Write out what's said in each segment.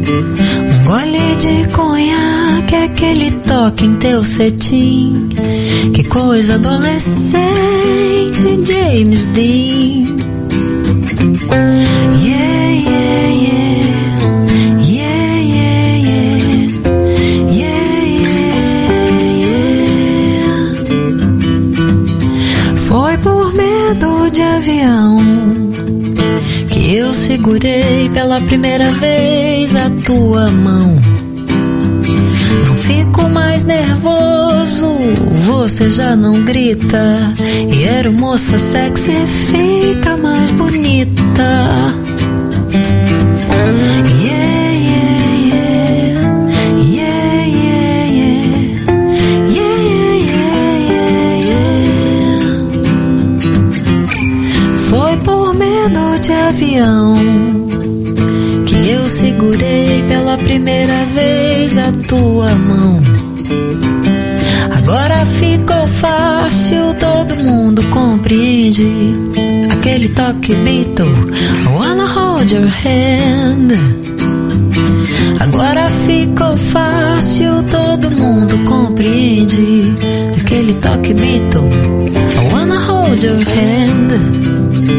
Um gole de conhaque, aquele toque em teu cetim. Que coisa adolescente, James Dean. Yeah, yeah, yeah. Yeah, yeah, yeah. Yeah, yeah, yeah. Foi por medo de avião que eu segurei pela primeira vez a tua mão. Não fico mais nervoso, você já não grita. E aeromoça sexy fica mais bonita. Yeah, yeah, yeah. Yeah, yeah, yeah. Yeah, yeah, yeah, yeah. Foi por medo de avião que eu segurei pela primeira vez a tua mão. Agora ficou fácil, todo mundo compreende. Aquele toque Beatle, I wanna hold your hand. Agora ficou fácil, todo mundo compreende. Aquele toque Beatle, I wanna hold your hand.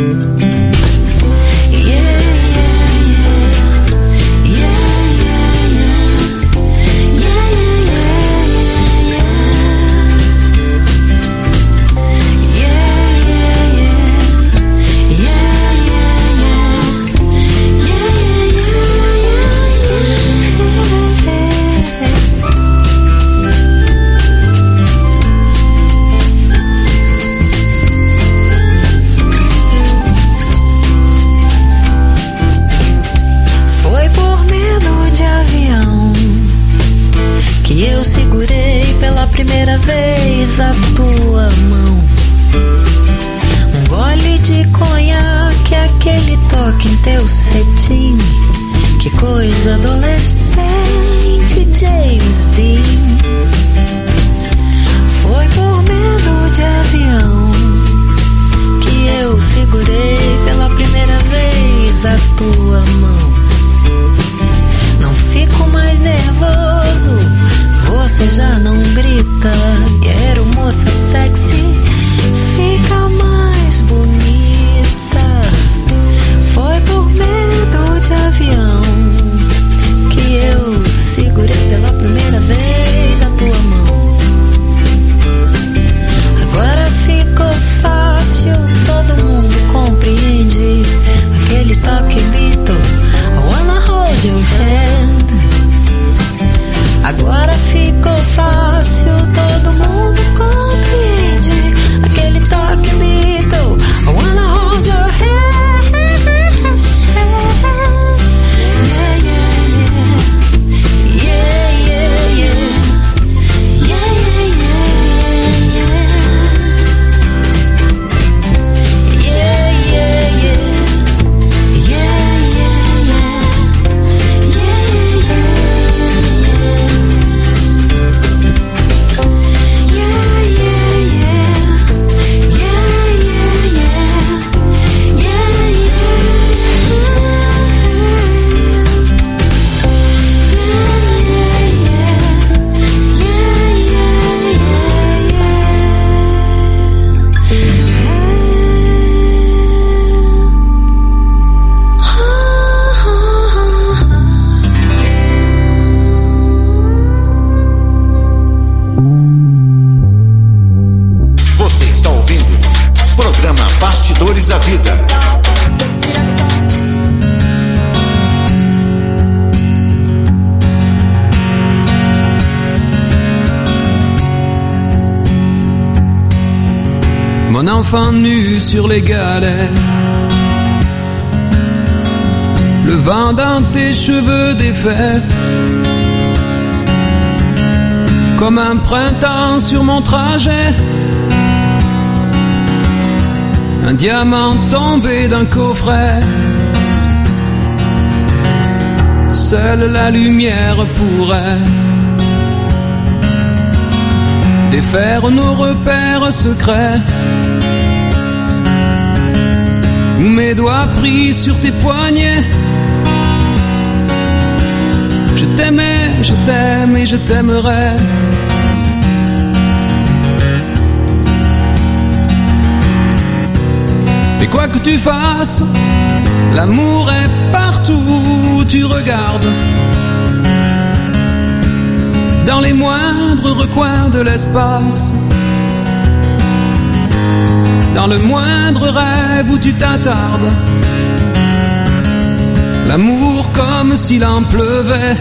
Eu segurei pela primeira vez a tua mão. Um gole de conhaque, aquele toque em teu cetim. Que coisa adolescente, James Dean. Foi por medo de avião que eu segurei pela primeira vez a tua mão. Não fico mais nervoso, você já não grita. E a aeromoça sexy fica mais bonita. Foi por medo de avião que eu segurei pela primeira vez a tua mão. Agora ficou fácil, todo mundo compreende. Aquele toque Beatle, I wanna hold your hand. Agora ficou fácil, todo mundo compreende. Aquele toque Beatle, I wanna hold your hand. Yeah, yeah, yeah. Yeah, yeah, yeah. Yeah, yeah, yeah, yeah. Yeah, yeah, yeah. Bastidores da Vida. Mon enfant nu sur les galets, le vent dans tes cheveux défaits, comme un printemps sur mon trajet. Un diamant tombé d'un coffret. Seule la lumière pourrait défaire nos repères secrets. Où mes doigts pris sur tes poignets t'aimais, je t'aime et je t'aimerai. Et quoi que tu fasses, l'amour est partout où tu regardes. Dans les moindres recoins de l'espace, dans le moindre rêve où tu t'attardes. L'amour comme s'il en pleuvait,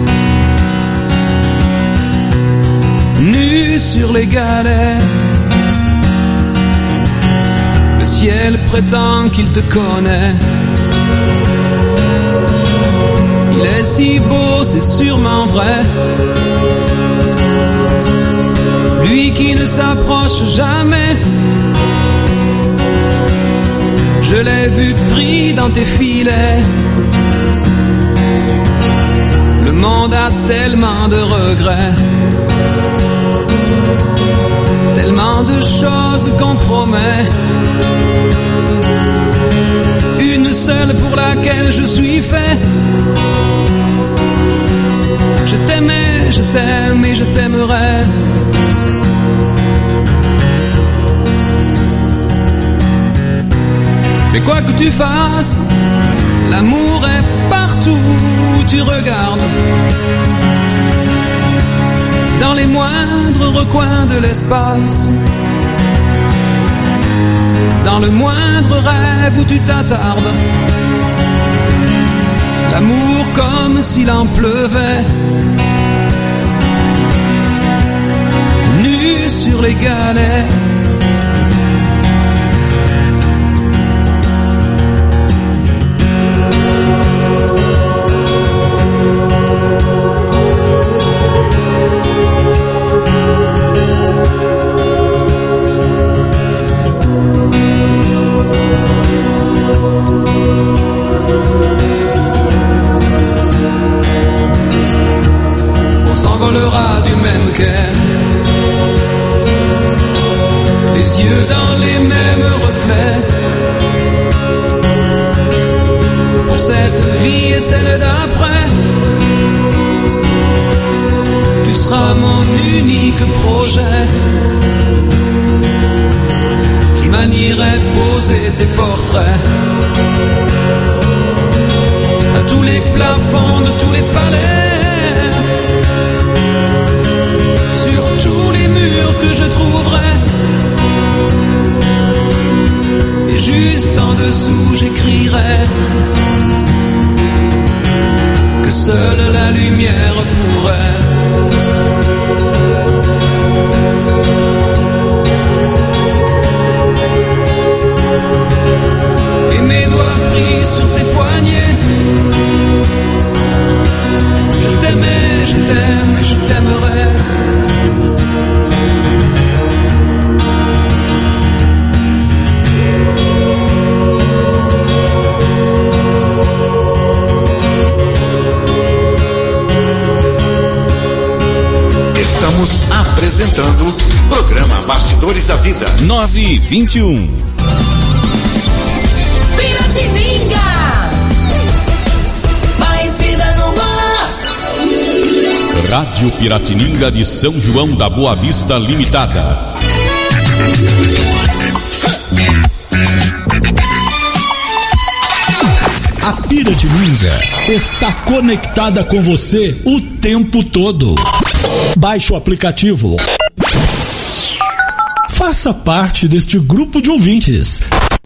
nu sur les galets. Le ciel prétend qu'il te connaît. Il est si beau, c'est sûrement vrai. Lui qui ne s'approche jamais. Je l'ai vu pris dans tes filets. Le monde a tellement de regrets, tellement de choses qu'on promet. Une seule pour laquelle je suis fait. Je t'aimais, je t'aime et je t'aimerai. Mais quoi que tu fasses, l'amour est partout où tu regardes. Dans les moindres recoins de l'espace, dans le moindre rêve où tu t'attardes. L'amour comme s'il en pleuvait, nu sur les galets. S'envolera du même quai, les yeux dans les mêmes reflets. Pour cette vie et celle d'après, tu seras mon unique projet. Je manierai poser tes portraits à tous les plafonds de tous les palais. Tous les murs que je trouverai. Et juste en dessous j'écrirai que seule la lumière pourrait et mes doigts pris sur tes poignets. Je t'aimais, je t'aime et je t'aimerai. Estamos apresentando o programa Bastidores da Vida. 9h21. Piratininga, mais vida no mar. Rádio Piratininga de São João da Boa Vista Limitada. A Piratininga está conectada com você o tempo todo. Baixe o aplicativo. Faça parte deste grupo de ouvintes.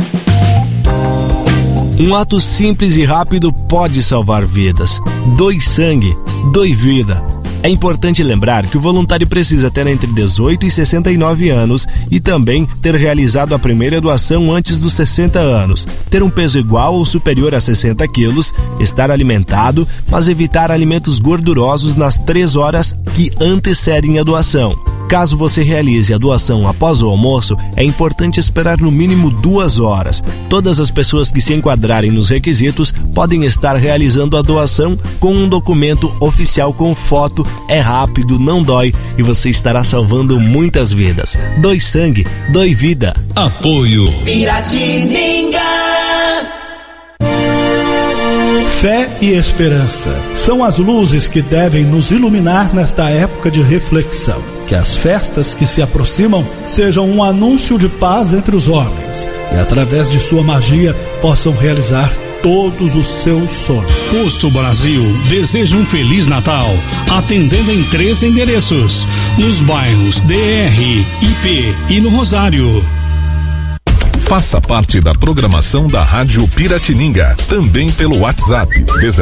Um ato simples e rápido pode salvar vidas. Doe sangue, doe vida. É importante lembrar que o voluntário precisa ter entre 18 e 69 anos e também ter realizado a primeira doação antes dos 60 anos, ter um peso igual ou superior a 60 quilos, estar alimentado, mas evitar alimentos gordurosos nas 3 horas que antecedem a doação. Caso você realize a doação após o almoço, é importante esperar no mínimo 2 horas. Todas as pessoas que se enquadrarem nos requisitos podem estar realizando a doação com um documento oficial com foto. É rápido, não dói e você estará salvando muitas vidas. Doe sangue, doe vida. Apoio Piratininga. Fé e esperança são as luzes que devem nos iluminar nesta época de reflexão. Que as festas que se aproximam sejam um anúncio de paz entre os homens e, através de sua magia, possam realizar todos os seus sonhos. Posto Brasil deseja um Feliz Natal, atendendo em 3 endereços, nos bairros DR, IP e no Rosário. Faça parte da programação da Rádio Piratininga, também pelo WhatsApp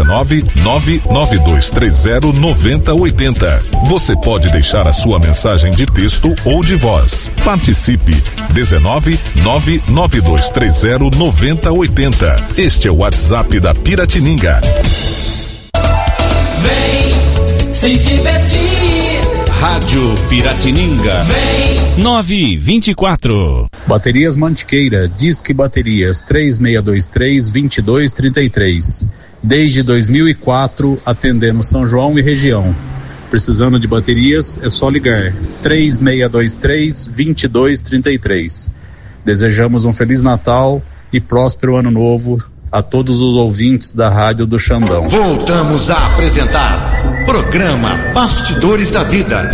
19992309080. Você pode deixar a sua mensagem de texto ou de voz. Participe 19992309080. Este é o WhatsApp da Piratininga. Vem se divertir. Rádio Piratininga. Vem 924. Baterias Mantiqueira, Disque Baterias 3623-2233. Desde 2004, atendendo São João e região. Precisando de baterias, é só ligar 3623-2233. Desejamos um Feliz Natal e próspero Ano Novo a todos os ouvintes da Rádio do Xandão. Voltamos a apresentar Programa Bastidores da Vida.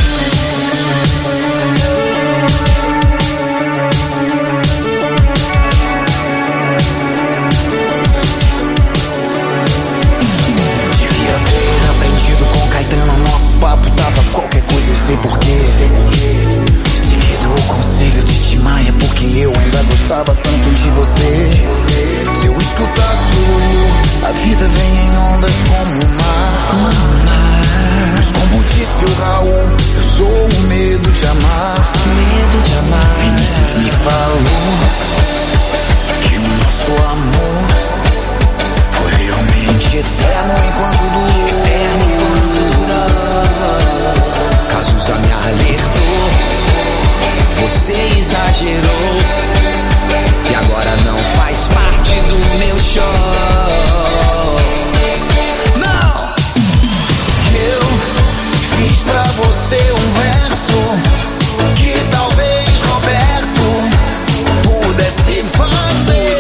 Sei porquê. Seguido o conselho de Tim Maia, porque eu ainda gostava tanto de você. Se eu escutasse o Lulu, a vida vem em ondas como o mar. Mas como disse o Raul, eu sou o medo de amar. Vinícius me falou que o nosso amor foi realmente eterno enquanto durou. Cazuza me alertou, você exagerou e agora não faz parte do meu show. Não! Eu fiz pra você um verso que talvez Roberto pudesse fazer.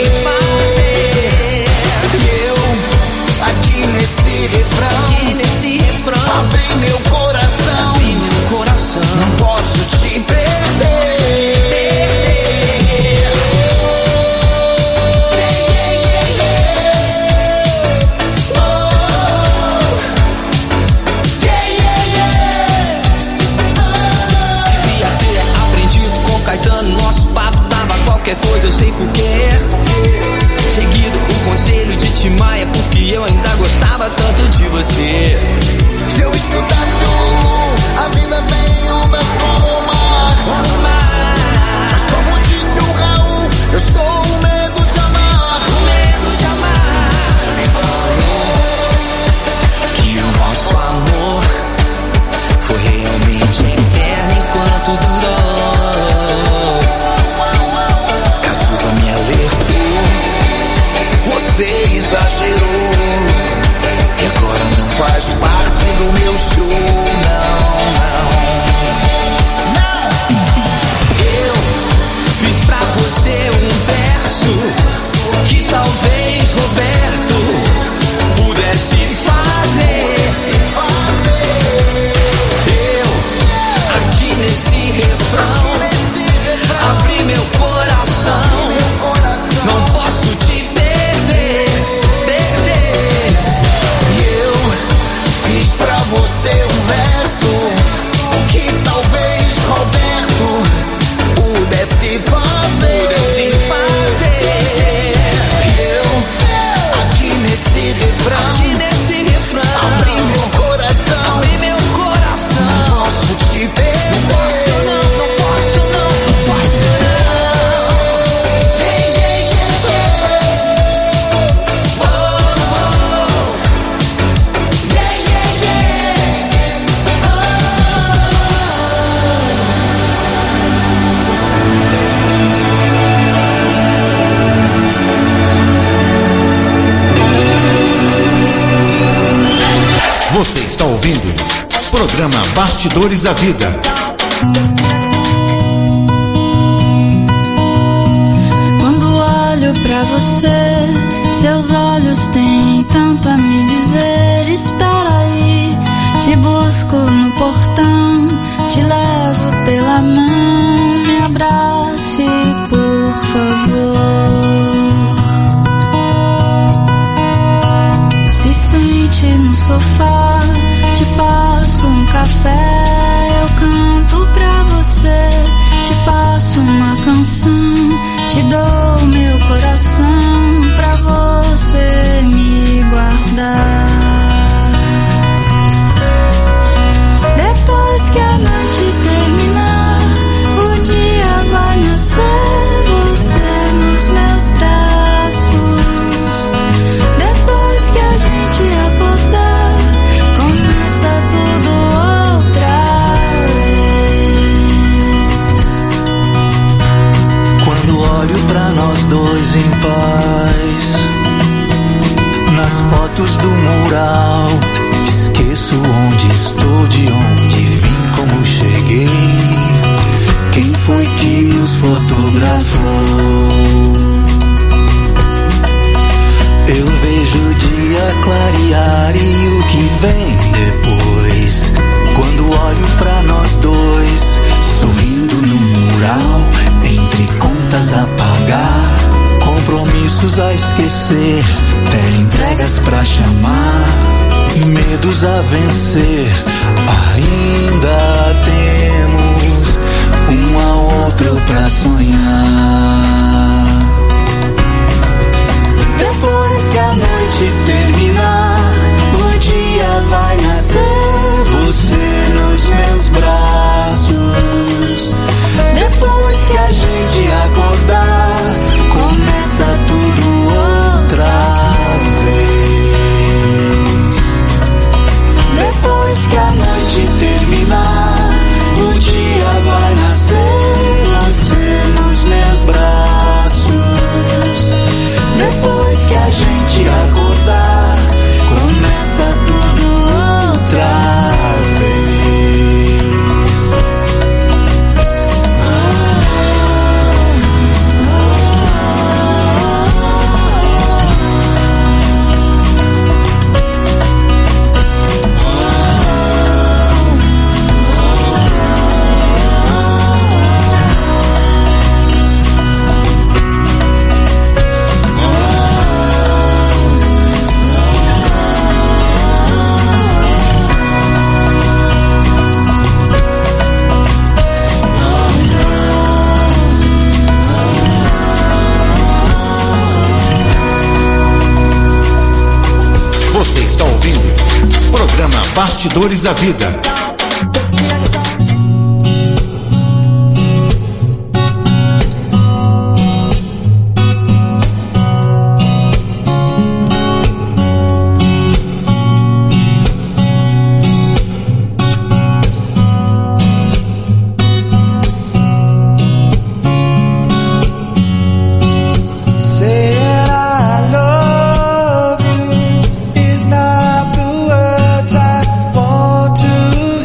E eu, aqui nesse refrão, abri meu coração. Não posso te perder. Devia ter aprendido com Caetano. Nosso papo tava qualquer coisa, eu sei porquê. Seguido o conselho de Tim Maia, porque eu ainda gostava tanto de você. Se eu escutasse o Lulu, a vida vem em ondas como o mar. Mas como disse o Raul, eu sou o medo de amar. Você me falou que o nosso amor foi realmente eterno enquanto durou. Cazuza me alertou, você exagerou e agora não faz parte do meu show. Não. Eu fiz pra você um verso que talvez Roberto pudesse fazer. Eu, aqui nesse refrão, abri meu coração. Não posso te perder. Fiz pra você um verso que talvez Roberto pudesse fazer. Eu, aqui nesse refrão, abri meu coração. Não posso te perder. Não posso não. Você está ouvindo o programa Bastidores da Vida. Quando olho pra você, Seus olhos têm tanto a me dizer. Espera aí, te busco no portão, te levo pela mão, me abrace, por favor. Se sente no sofá, te faço um café, eu canto pra você, te faço uma canção, te dou meu coração pra você me guardar. Depois que a noite terminar, o dia vai nascer, você nos meus braços. Depois que a gente acordar, começa tudo outra vez. Quando olho pra nós dois em paz, nas fotos do mural, esqueço onde estou, de onde vim, como cheguei, quem foi que nos fotografou. Eu vejo o dia clarear e o que vem depois. Quando olho pra nós dois, sorrindo no mural, entre contas a pagar, compromissos a esquecer, entregas pra chamar, medos a vencer. Ainda temos um ao outro pra sonhar. Depois que a noite terminar, o dia vai nascer, você nos meus braços. Depois que a gente acordar, começa tudo outra vez. Depois que a noite terminar, o dia vai nascer, você nos meus braços. Depois que a gente acordar, começa tudo outra vez. Você está ouvindo o programa Bastidores da Vida. Not the words I want to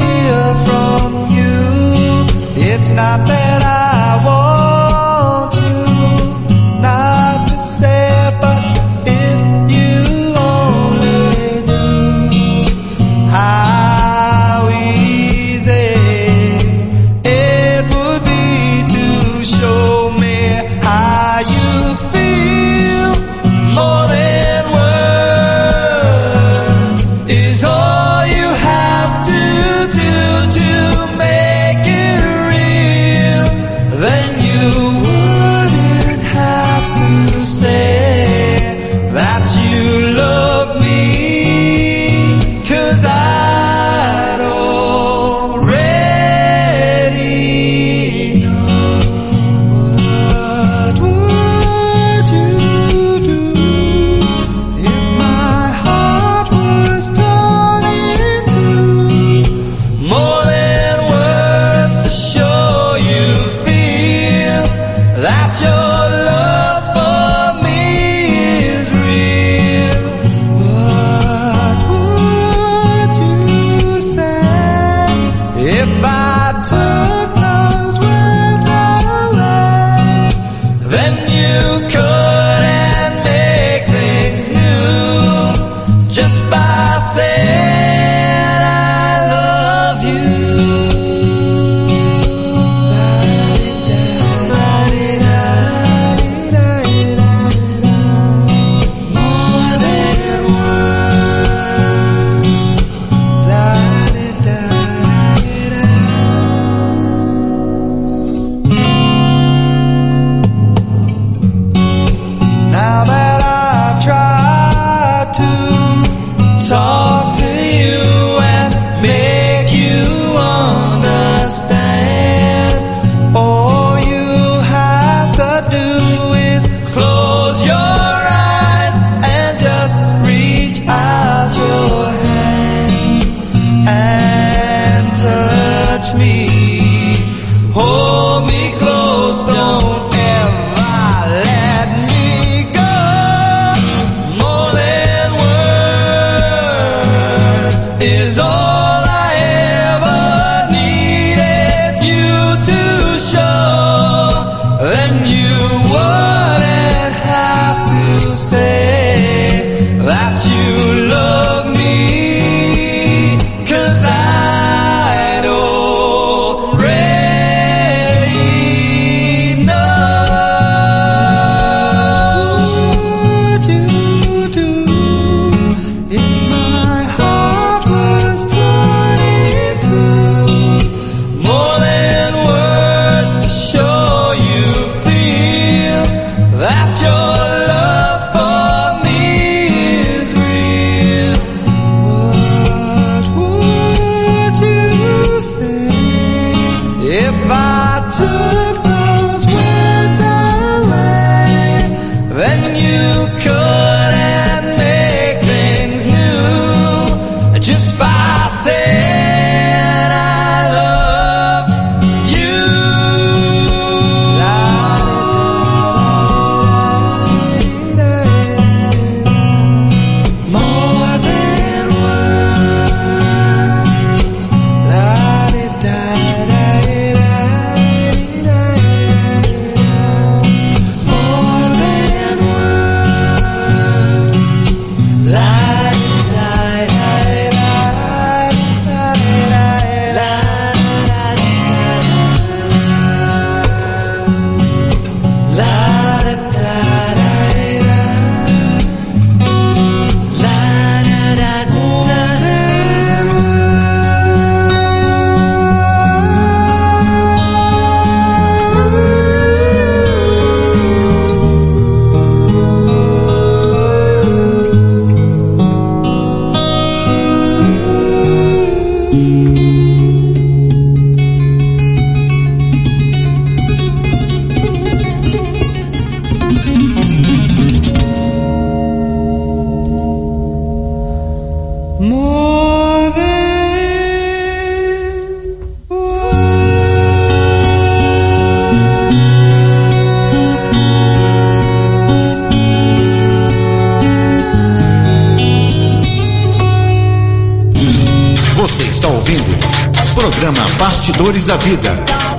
Você está ouvindo o programa Bastidores da Vida.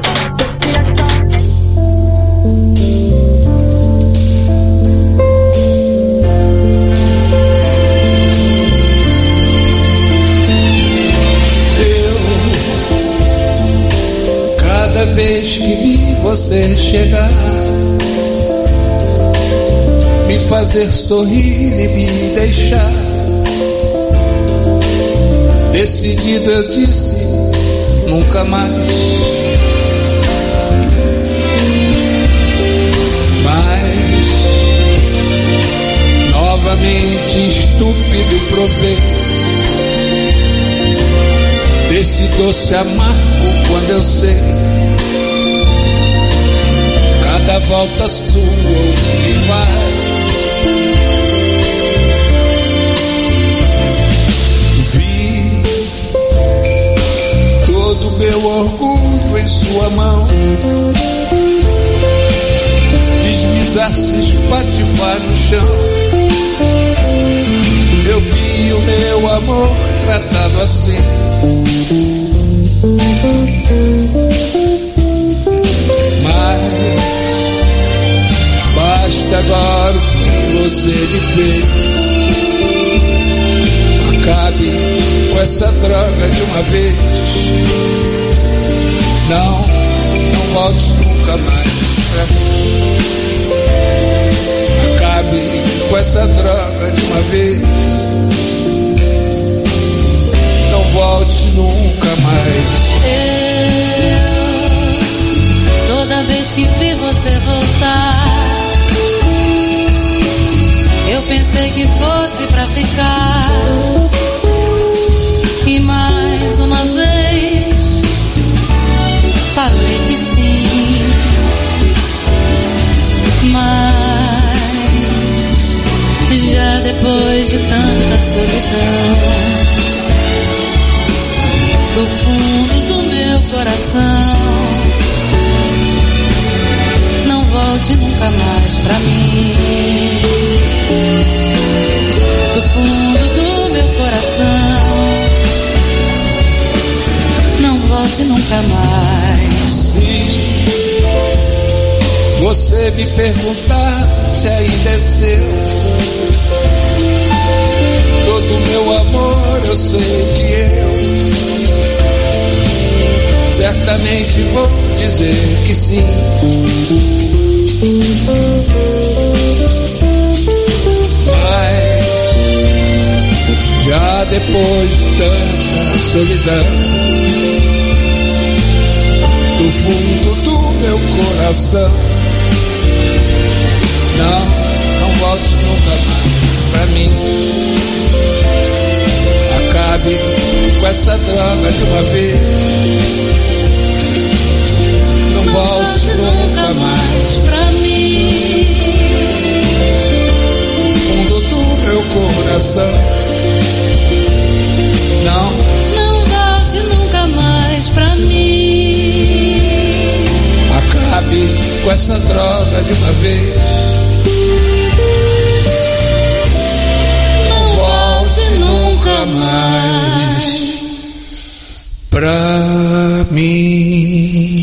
Cada vez que vi você chegar, me fazer sorrir e me deixar, decidido eu disse, nunca mais. Mas, novamente estúpido provei desse doce amargo quando eu sei cada volta sua me faz. Vi todo meu orgulho em sua mão deslizar-se, espatifar no chão. Eu vi o meu amor tratado assim. Mas basta agora o que você me fez. Acabe com essa droga de uma vez. Não volte nunca mais pra mim. Acabe com essa droga de uma vez. Não volte nunca mais. Toda vez que vi você voltar, eu pensei que fosse pra ficar. E mais uma vez falei que sim. Mas já depois de tanta solidão, do fundo do meu coração, não volte nunca mais pra mim. Do fundo do meu coração, não volte nunca mais. Se você me perguntar se ainda é seu, todo meu amor eu sei que eu certamente vou dizer que sim. Mas já depois de tanta solidão, do fundo do meu coração, não volte nunca mais pra mim. Acabe com essa droga de uma vez. Não volte nunca mais pra mim. Fundo do meu coração, não volte nunca mais pra mim. Acabe com essa droga de uma vez. Não volte nunca mais pra mim.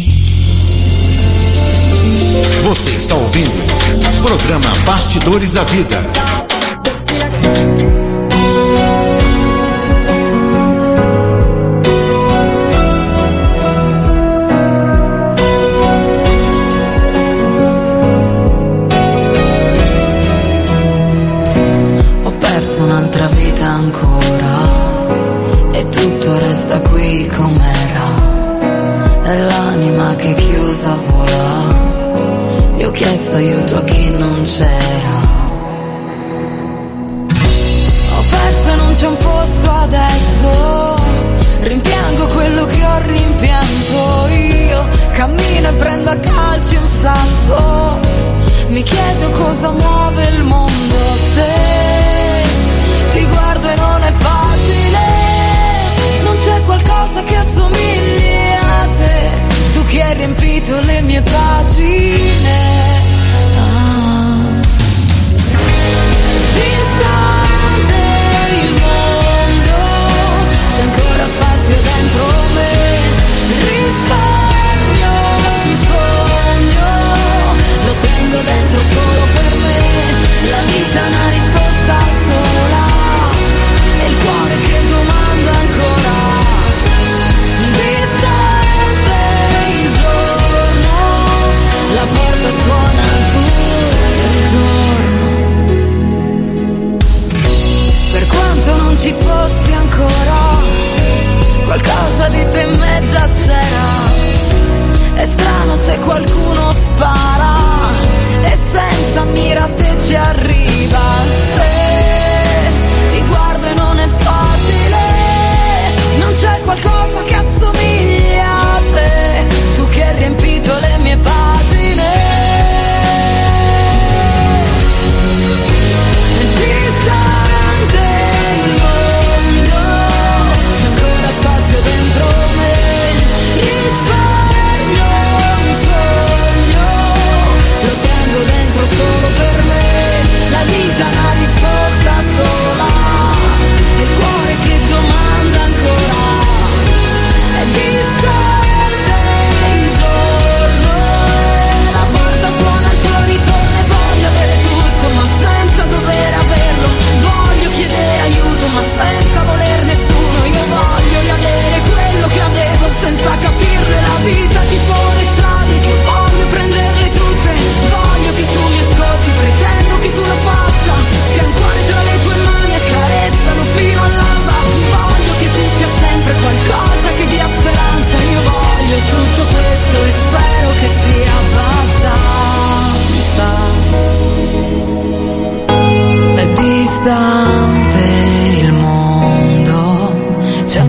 Você está ouvindo o programa Bastidores da Vida. Ho perso un'altra vita ancora e tutto resta qui com'era. È l'anima che chiusa vola. Io ho chiesto aiuto a chi non c'era. Ho perso e non c'è un posto adesso. Rimpiango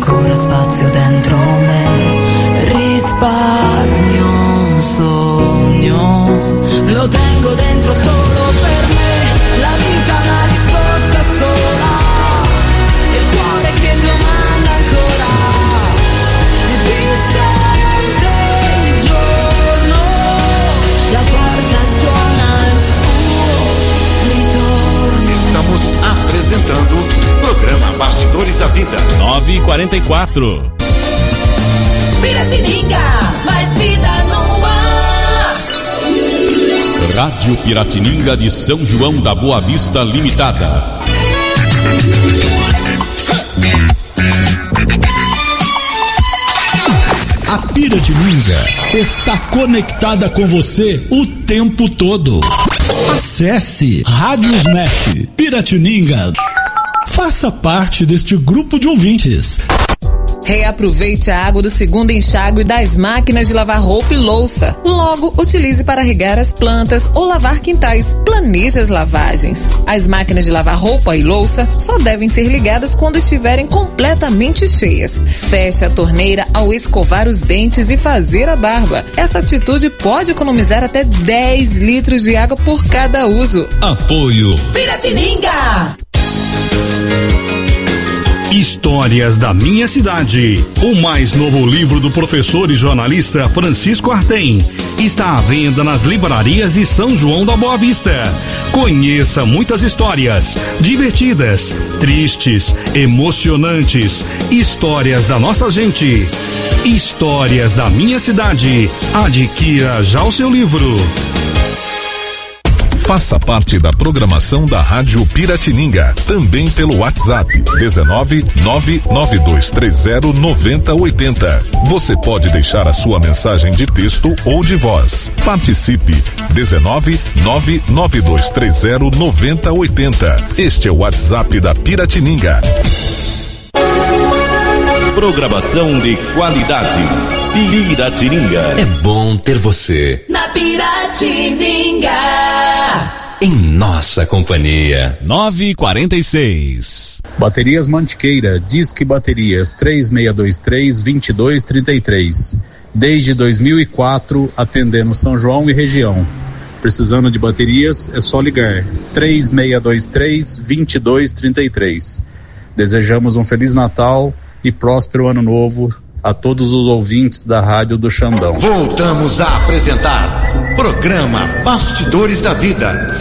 ancora spazio dentro me, risparmio un sogno, lo tengo dentro solo per me, la vita è una risposta sola, il cuore che domanda ancora, il distante il giorno, la porta suona il tuo ritorno. Estamos apresentando o programa Bastidores da Vida. 9h44. Piratininga, mais vida no ar. Rádio Piratininga de São João da Boa Vista Limitada. A Piratininga está conectada com você o tempo todo. Acesse Radiosnet Piratininga. Faça parte deste grupo de ouvintes. Reaproveite a água do segundo enxágue das máquinas de lavar roupa e louça. Logo, utilize para regar as plantas ou lavar quintais. Planeje as lavagens. As máquinas de lavar roupa e louça só devem ser ligadas quando estiverem completamente cheias. Feche a torneira ao escovar os dentes e fazer a barba. Essa atitude pode economizar até 10 litros de água por cada uso. Apoio Piratininga! Histórias da Minha Cidade. O mais novo livro do professor e jornalista Francisco Artem está à venda nas livrarias de São João da Boa Vista. Conheça muitas histórias divertidas, tristes, emocionantes, histórias da nossa gente. Histórias da Minha Cidade. Adquira já o seu livro. Faça parte da programação da Rádio Piratininga, também pelo WhatsApp 19-99230-9080. Você pode deixar a sua mensagem de texto ou de voz. Participe 19-99230-9080. Este é o WhatsApp da Piratininga. Programação de qualidade. Piratininga. É bom ter você Na Piratininga. em nossa companhia. 9h46. Baterias Mantiqueira, Disque Baterias 3623-2233. Desde 2004, atendendo São João e região. Precisando de baterias, é só ligar 3623-2233. Desejamos um Feliz Natal e próspero Ano Novo a todos os ouvintes da Rádio do Xandão. Voltamos a apresentar programa Bastidores da Vida.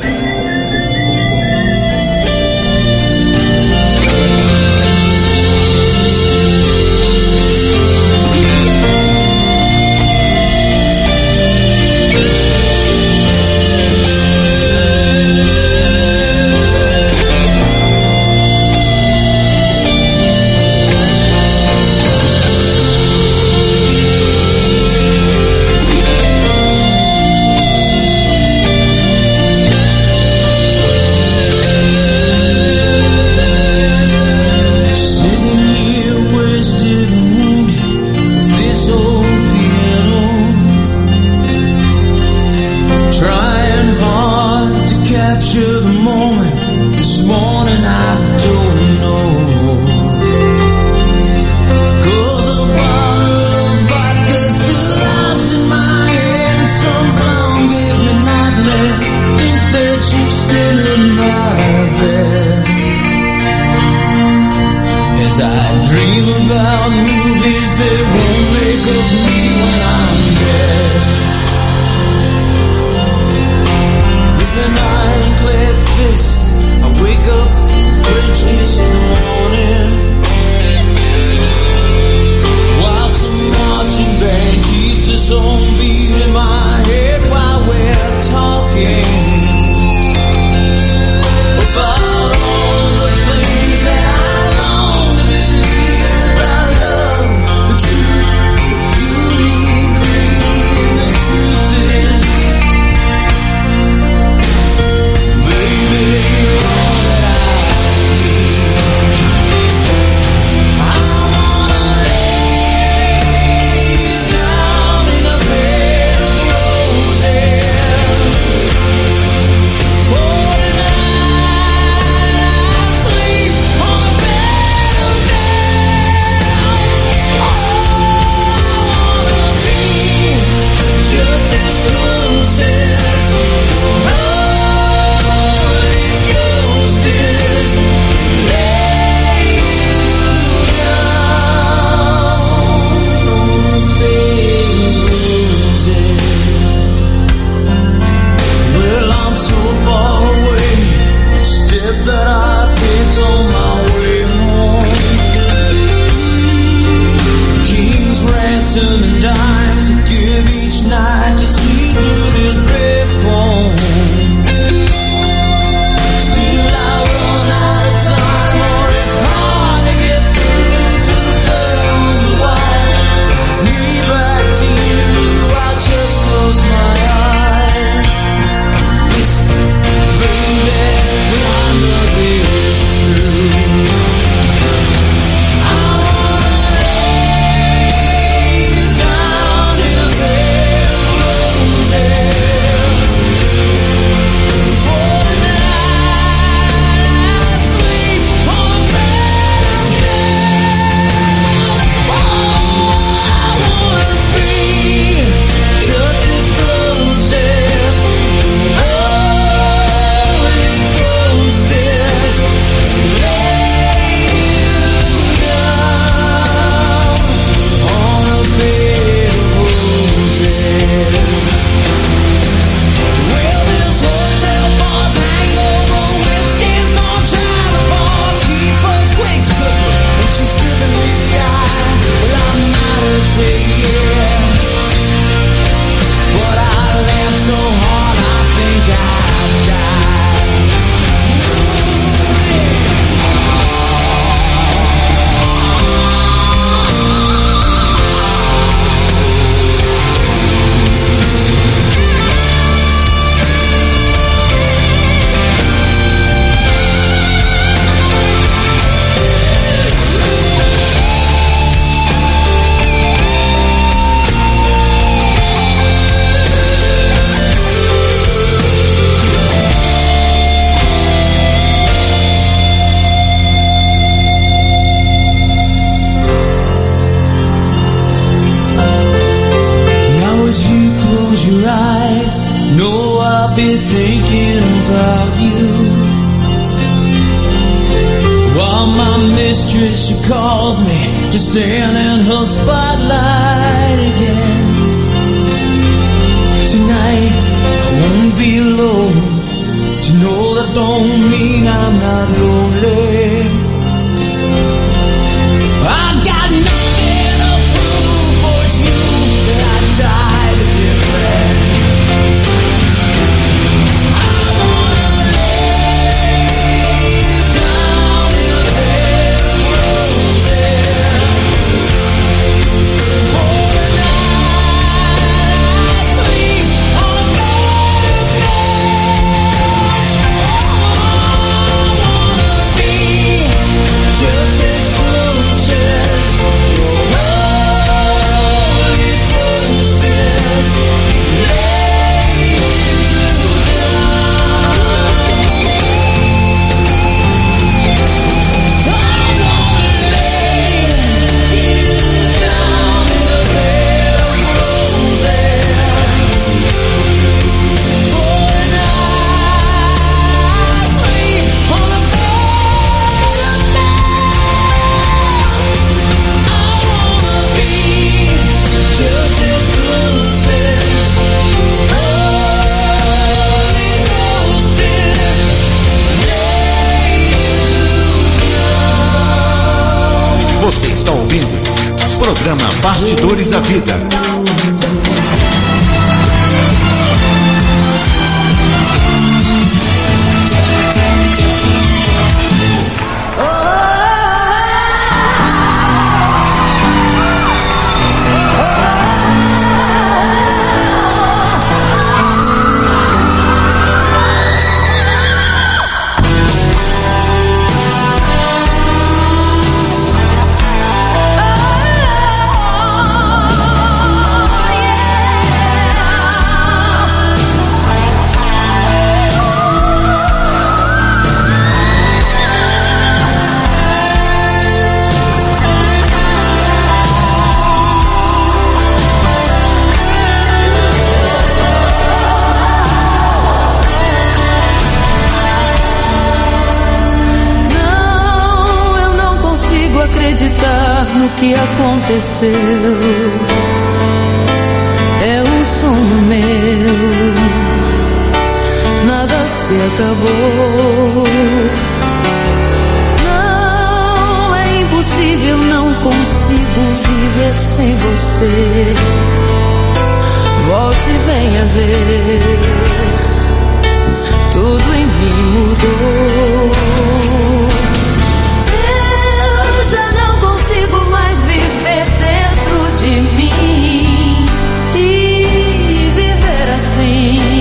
say yeah, but I laughed so hard I think I've died. Your eyes, know I'll be thinking about you. While my mistress, she calls me to stand in her spotlight again. Tonight I won't be alone. To know that don't mean I'm not lonely. I got nothing to prove for you that I died a different. Você está ouvindo o programa Bastidores da Vida. No que aconteceu, é um sonho meu, nada se acabou. Não, é impossível, não consigo viver sem você. Volte e venha ver, tudo em mim mudou. Já não consigo mais viver dentro de mim, e viver assim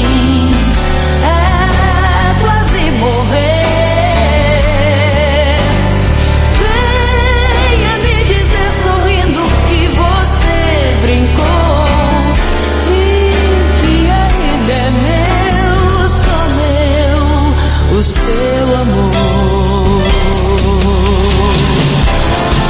é quase morrer. Venha me dizer sorrindo que você brincou e que ainda é meu, só meu, o seu amor.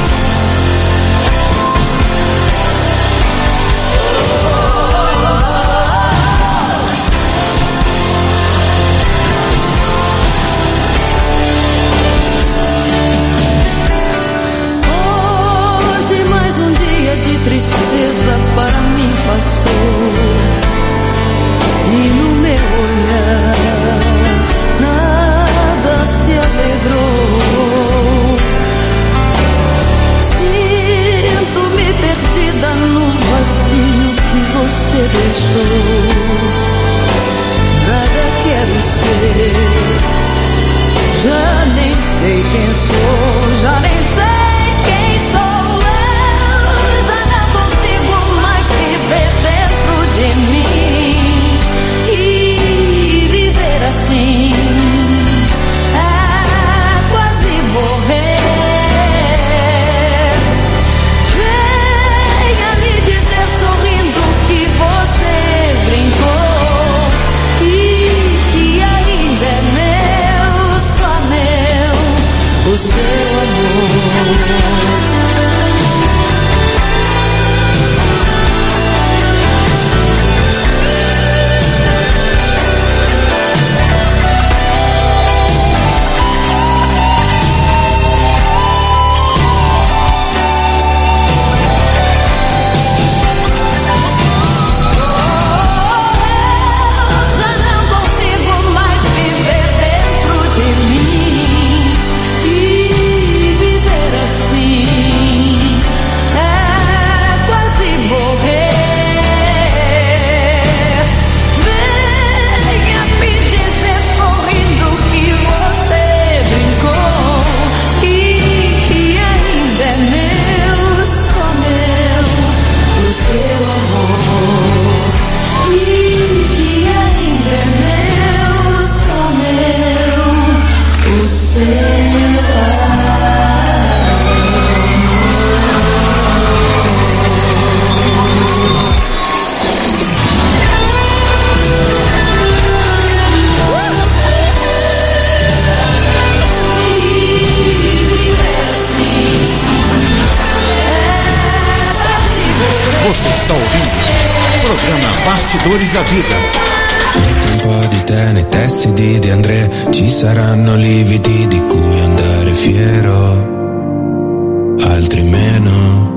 Você está ouvindo o programa Bastidores da Vida. Cerca un po' di te nei testi di Andrea, ci saranno lividi di cui andare fiero, altri meno.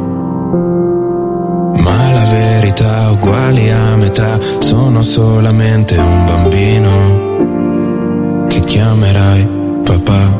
Ma la verità uguali a metà, sono solamente un bambino che chiamerai papà.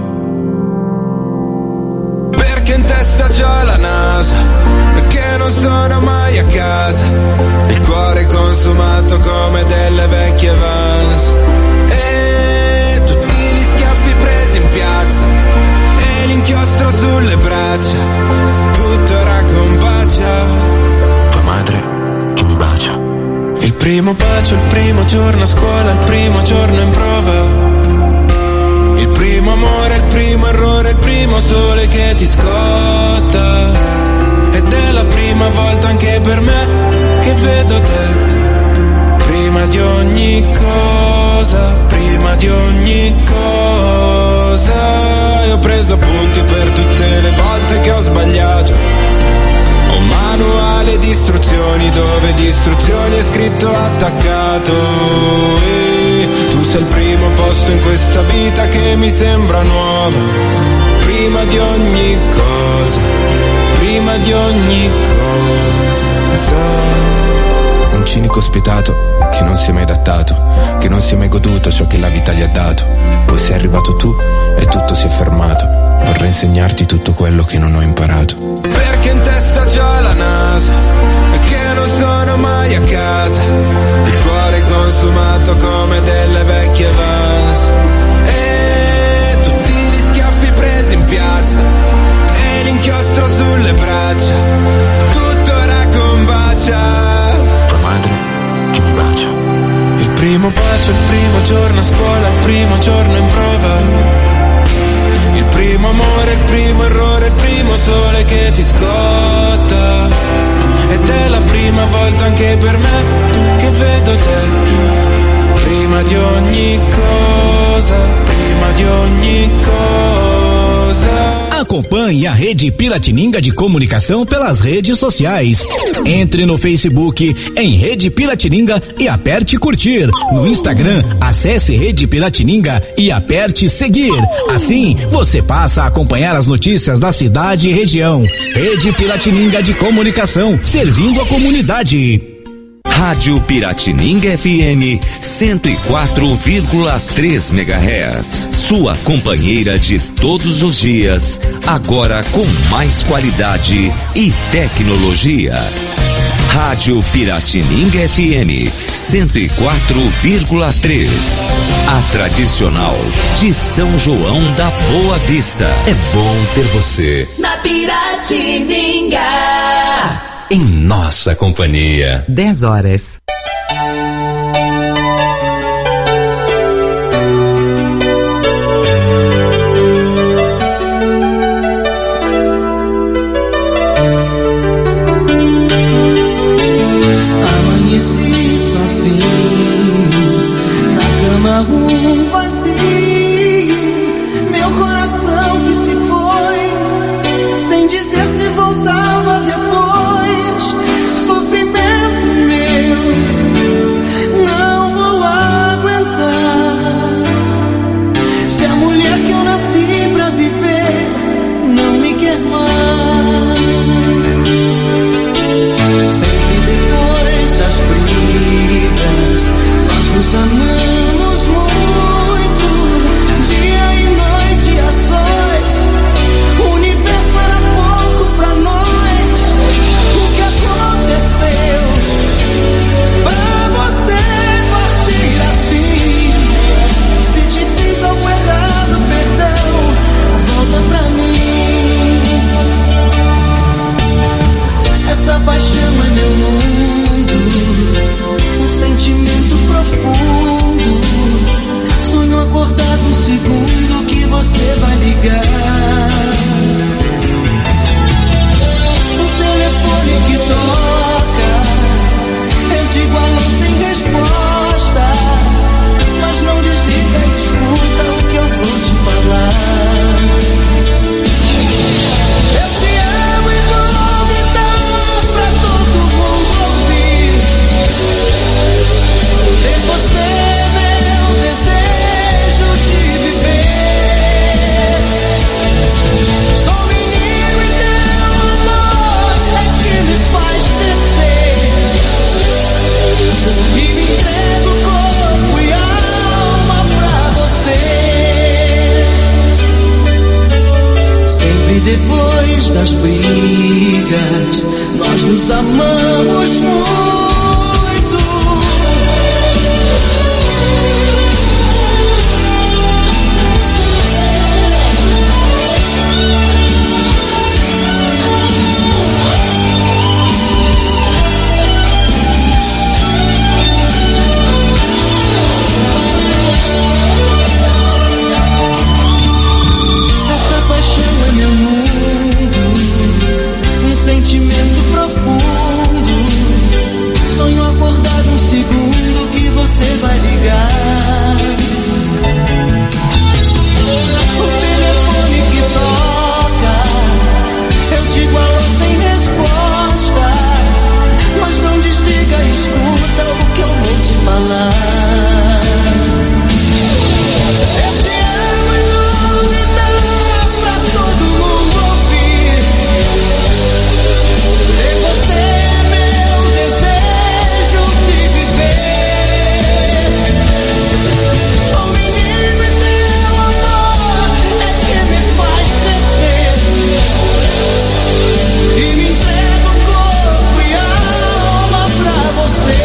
Perché in testa c'ho la NASA, perché non sono mai a casa, il cuore consumato come delle vecchie Vans, e tutti gli schiaffi presi in piazza, e l'inchiostro sulle braccia, tutto ora combacia. Tua madre che mi bacia. Il primo bacio, il primo giorno a scuola, il primo giorno in prova, il primo amore, il primo errore, il primo sole che ti scotta. Ed è la prima volta anche per me che vedo te. Prima di ogni cosa, prima di ogni cosa. E ho preso appunti per tutte le volte che ho sbagliato. Ho manuale di istruzioni dove di istruzioni è scritto attaccato. E tu sei il primo posto in questa vita che mi sembra nuova. Prima di ogni cosa, prima di ogni cosa. Un cinico spietato che non si è mai adattato, che non si è mai goduto ciò che la vita gli ha dato. Poi sei arrivato tu e tutto si è fermato. Vorrei insegnarti tutto quello che non ho imparato. Perché in testa c'ho la NASA, perché non sono mai a casa, il cuore consumato come delle vecchie Vans, e tutti gli schiaffi presi in piazza, e l'inchiostro sulle braccia, tutto ora combacia. Tua madre che mi bacia. Il primo bacio, il primo giorno a scuola, il primo giorno in prova, il primo amore, il primo errore, il primo sole che ti scotta. Ed è la prima volta anche per me che vedo te. Prima di ogni cosa, prima di ogni cosa. Acompanhe a Rede Piratininga de Comunicação pelas redes sociais. Entre no Facebook em Rede Piratininga e aperte curtir. No Instagram, acesse Rede Piratininga e aperte seguir. Assim, você passa a acompanhar as notícias da cidade e região. Rede Piratininga de Comunicação, servindo a comunidade. Rádio Piratininga FM 104,3 MHz. Sua companheira de todos os dias, agora com mais qualidade e tecnologia. Rádio Piratininga FM 104,3. A tradicional de São João da Boa Vista. É bom ter você na Piratininga. Em nossa companhia. 10 horas. Amanheci sozinho, na cama um vazio, meu coração que se foi, sem dizer se voltava depois. Sofrimento meu nós nos amamos muito. Essa paixão é meu mundo, um sentimento profundo. Sonho acordado um segundo que você vai ligar. O telefone que toca, eu digo alô sem resposta, mas não desliga, escuta o que eu vou te falar. Eu te amo e vou gritar pra todo mundo ouvir. E você é meu desejo de viver. Sou menino e teu amor é que me faz crescer. E me entrego corpo e alma pra você.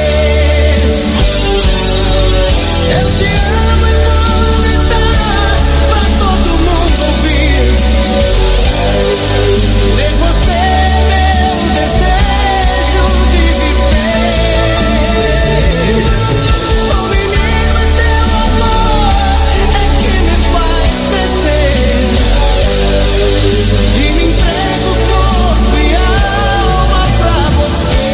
Eu te amo e vou gritar pra todo mundo ouvir. E você é meu desejo de viver. Sou menino e teu amor é que me faz crescer. E me entrego corpo e alma pra você.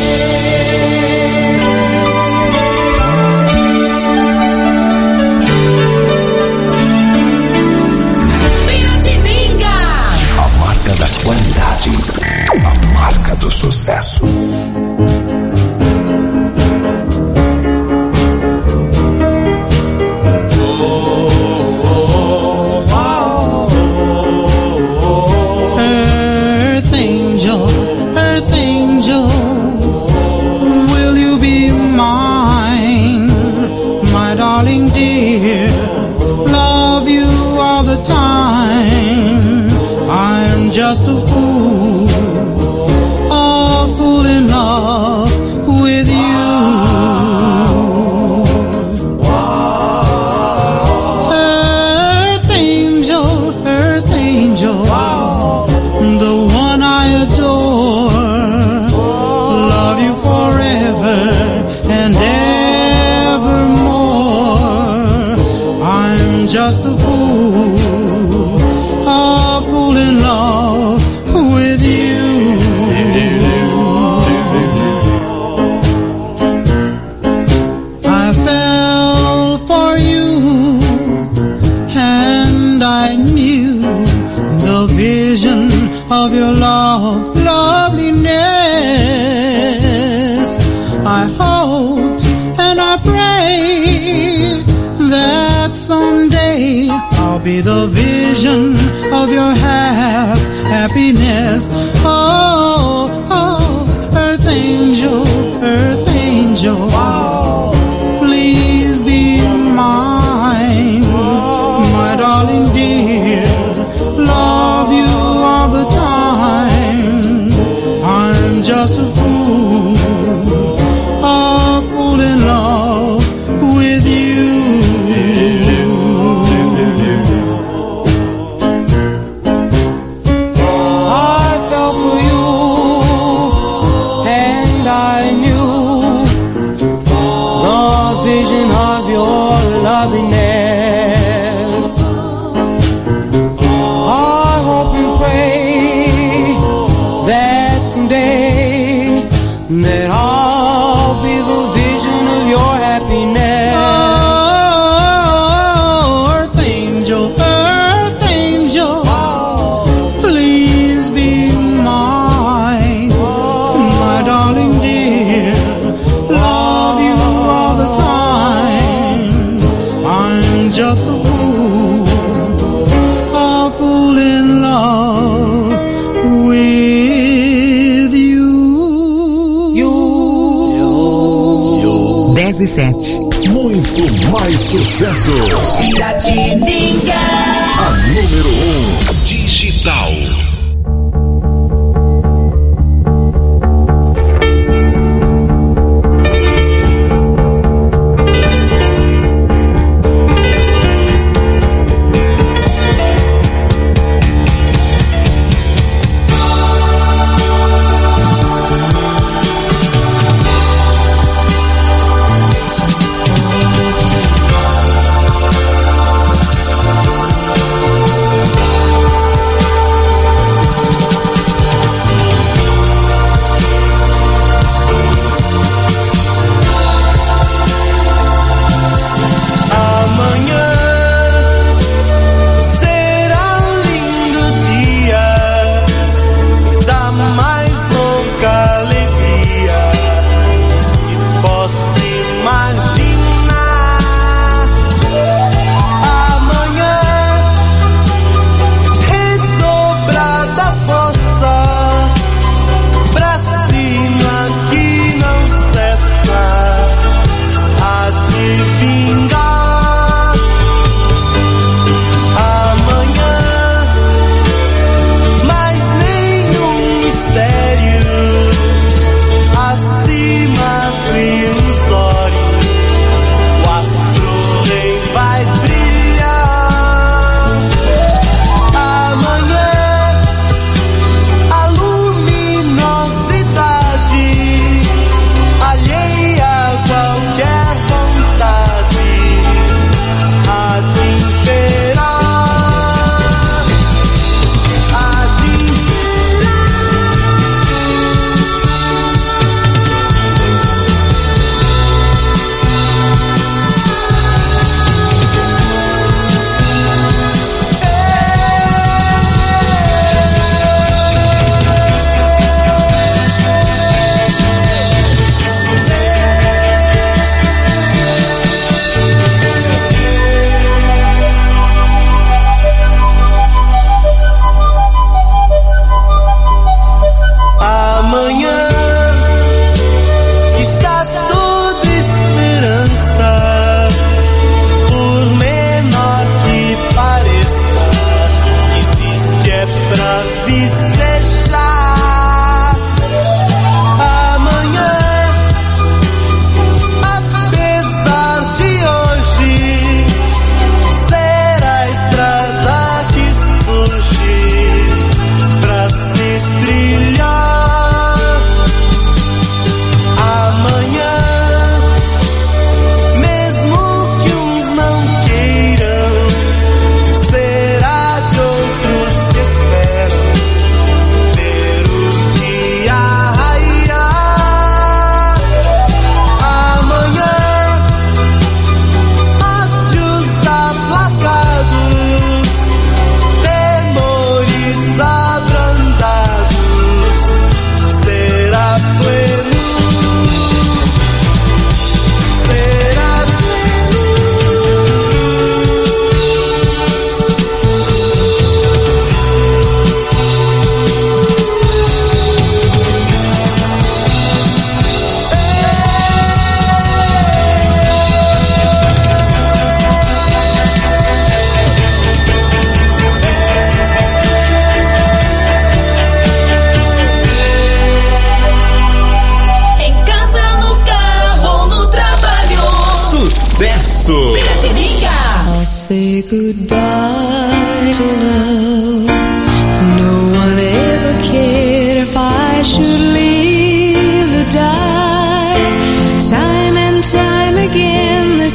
Piratininga. A marca da qualidade, a marca do sucesso. Earth angel, will you be mine, my darling dear? Love you all the time. I'm just a fool in love with you. Earth angel, the one I adore. Love you forever and evermore. I'm just a fool in love with you. I fell for you and I knew the vision of your loveliness. I hoped and I prayed that someday I'll be the vision of your happiness. Oh, earth angel, please be mine, my darling dear. Love you all the time. I'm just a fool in love with you. I fell for you and I knew the vision of your loveliness. I hope and pray that someday that I'll be the vision of your happiness. Oh, earth angel, please be mine, my darling dear. Love you all the time. I'm just a fool in love with you. 10:07. Muito mais sucessos. Piratininga. A número 1 digital.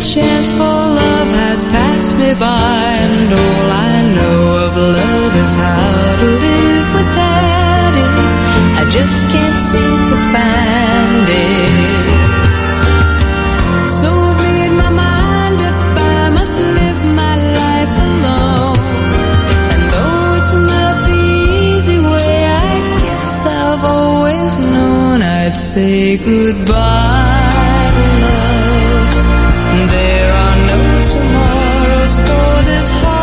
chance for love has passed me by, and all I know of love is how to live without it. I just can't seem to find it. So I've made my mind up, I must live my life alone. And though it's not the easy way, I guess I've always known I'd say goodbye to love. There are no tomorrows for this heart.